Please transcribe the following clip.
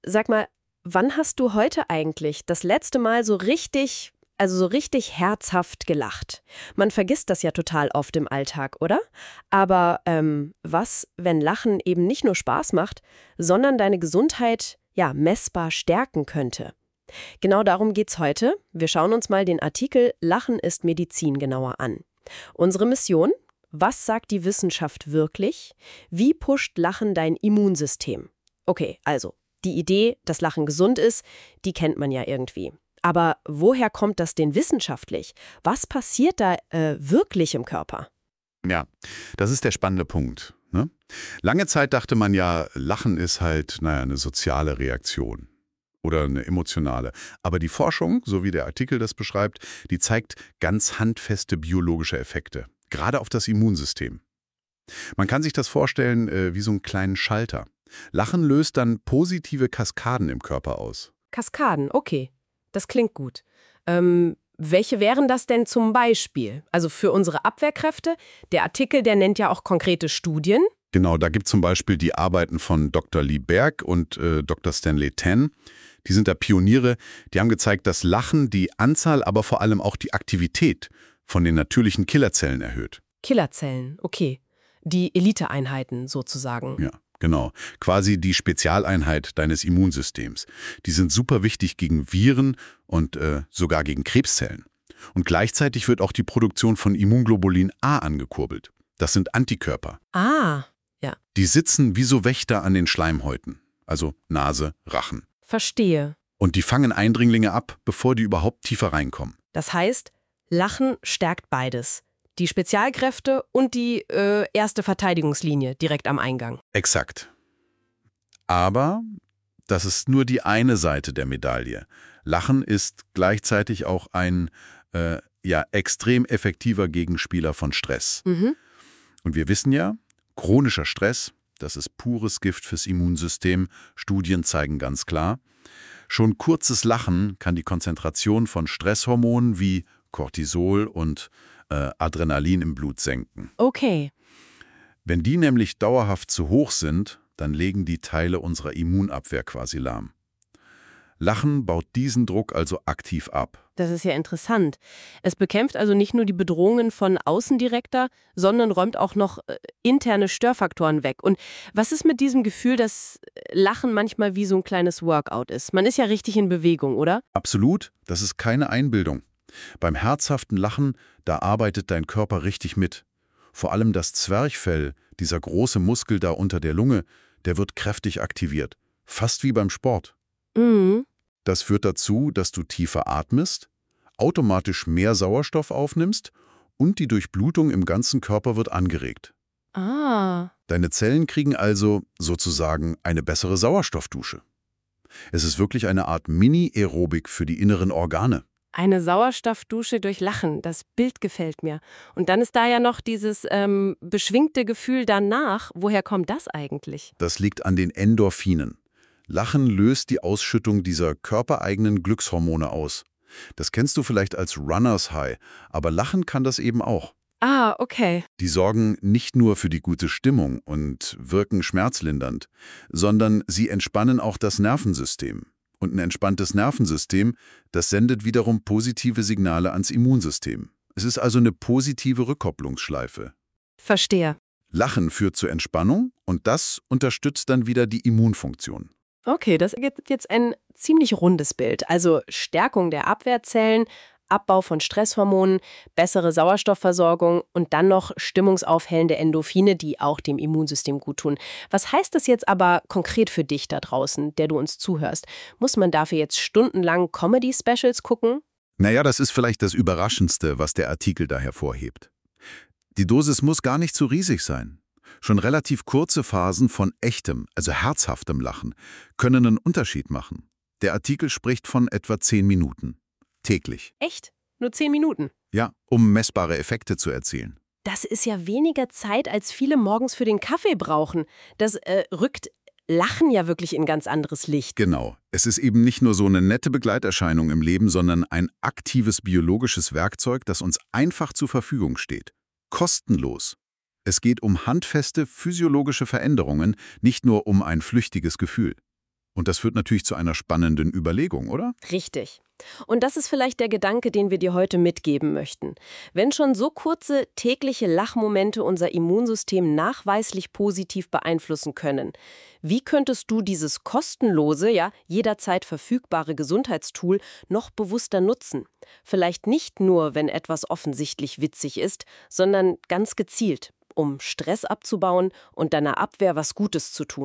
Sag mal, wann hast du heute eigentlich das letzte Mal so richtig herzhaft gelacht? Man vergisst das ja total oft im Alltag, oder? Aber was, wenn Lachen eben nicht nur Spaß macht, sondern deine Gesundheit ja messbar stärken könnte? Genau darum geht's heute. Wir schauen uns mal den Artikel Lachen ist Medizin genauer an. Unsere Mission? Was sagt die Wissenschaft wirklich? Wie pusht Lachen dein Immunsystem? Okay, also, die Idee, dass Lachen gesund ist, die kennt man ja irgendwie. Aber woher kommt das denn wissenschaftlich? Was passiert da wirklich im Körper? Ja, das ist der spannende Punkt. Ne? Lange Zeit dachte man ja, Lachen ist halt, eine soziale Reaktion oder eine emotionale. Aber die Forschung, so wie der Artikel das beschreibt, die zeigt ganz handfeste biologische Effekte, gerade auf das Immunsystem. Man kann sich das vorstellen wie so einen kleinen Schalter. Lachen löst dann positive Kaskaden im Körper aus. Kaskaden, okay. Das klingt gut. Welche wären das denn zum Beispiel? Also für unsere Abwehrkräfte? Der Artikel, der nennt ja auch konkrete Studien. Genau, da gibt es zum Beispiel die Arbeiten von Dr. Lee Berg und Dr. Stanley Tan. Die sind da Pioniere. Die haben gezeigt, dass Lachen die Anzahl, aber vor allem auch die Aktivität von den natürlichen Killerzellen erhöht. Killerzellen, okay. Die Eliteeinheiten sozusagen. Ja, genau. Quasi die Spezialeinheit deines Immunsystems. Die sind super wichtig gegen Viren und sogar gegen Krebszellen. Und gleichzeitig wird auch die Produktion von Immunglobulin A angekurbelt. Das sind Antikörper. Ah, ja. Die sitzen wie so Wächter an den Schleimhäuten, also Nase, Rachen. Verstehe. Und die fangen Eindringlinge ab, bevor die überhaupt tiefer reinkommen. Das heißt, Lachen stärkt beides. Die Spezialkräfte und die erste Verteidigungslinie direkt am Eingang. Exakt. Aber das ist nur die eine Seite der Medaille. Lachen ist gleichzeitig auch ein extrem effektiver Gegenspieler von Stress. Mhm. Und wir wissen ja, chronischer Stress, das ist pures Gift fürs Immunsystem. Studien zeigen ganz klar. Schon kurzes Lachen kann die Konzentration von Stresshormonen wie Cortisol und Adrenalin im Blut senken. Okay. Wenn die nämlich dauerhaft zu hoch sind, dann legen die Teile unserer Immunabwehr quasi lahm. Lachen baut diesen Druck also aktiv ab. Das ist ja interessant. Es bekämpft also nicht nur die Bedrohungen von außen direkter, sondern räumt auch noch interne Störfaktoren weg. Und was ist mit diesem Gefühl, dass Lachen manchmal wie so ein kleines Workout ist? Man ist ja richtig in Bewegung, oder? Absolut, das ist keine Einbildung. Beim herzhaften Lachen, da arbeitet dein Körper richtig mit. Vor allem das Zwerchfell, dieser große Muskel da unter der Lunge, der wird kräftig aktiviert. Fast wie beim Sport. Mhm. Das führt dazu, dass du tiefer atmest, automatisch mehr Sauerstoff aufnimmst und die Durchblutung im ganzen Körper wird angeregt. Ah. Deine Zellen kriegen also sozusagen eine bessere Sauerstoffdusche. Es ist wirklich eine Art Mini-Aerobik für die inneren Organe. Eine Sauerstoffdusche durch Lachen, das Bild gefällt mir. Und dann ist da ja noch dieses beschwingte Gefühl danach. Woher kommt das eigentlich? Das liegt an den Endorphinen. Lachen löst die Ausschüttung dieser körpereigenen Glückshormone aus. Das kennst du vielleicht als Runners High, aber Lachen kann das eben auch. Ah, okay. Die sorgen nicht nur für die gute Stimmung und wirken schmerzlindernd, sondern sie entspannen auch das Nervensystem. Und ein entspanntes Nervensystem, das sendet wiederum positive Signale ans Immunsystem. Es ist also eine positive Rückkopplungsschleife. Verstehe. Lachen führt zur Entspannung und das unterstützt dann wieder die Immunfunktion. Okay, das ergibt jetzt ein ziemlich rundes Bild. Also Stärkung der Abwehrzellen, Abbau von Stresshormonen, bessere Sauerstoffversorgung und dann noch stimmungsaufhellende Endorphine, die auch dem Immunsystem gut tun. Was heißt das jetzt aber konkret für dich da draußen, der du uns zuhörst? Muss man dafür jetzt stundenlang Comedy-Specials gucken? Naja, das ist vielleicht das Überraschendste, was der Artikel da hervorhebt. Die Dosis muss gar nicht so riesig sein. Schon relativ kurze Phasen von echtem, also herzhaftem Lachen, können einen Unterschied machen. Der Artikel spricht von etwa 10 Minuten. Täglich. Echt? Nur 10 Minuten? Ja, um messbare Effekte zu erzielen. Das ist ja weniger Zeit, als viele morgens für den Kaffee brauchen. Das rückt Lachen ja wirklich in ganz anderes Licht. Genau. Es ist eben nicht nur so eine nette Begleiterscheinung im Leben, sondern ein aktives biologisches Werkzeug, das uns einfach zur Verfügung steht. Kostenlos. Es geht um handfeste physiologische Veränderungen, nicht nur um ein flüchtiges Gefühl. Und das führt natürlich zu einer spannenden Überlegung, oder? Richtig. Und das ist vielleicht der Gedanke, den wir dir heute mitgeben möchten. Wenn schon so kurze tägliche Lachmomente unser Immunsystem nachweislich positiv beeinflussen können, wie könntest du dieses kostenlose, ja jederzeit verfügbare Gesundheitstool noch bewusster nutzen? Vielleicht nicht nur, wenn etwas offensichtlich witzig ist, sondern ganz gezielt, um Stress abzubauen und deiner Abwehr was Gutes zu tun.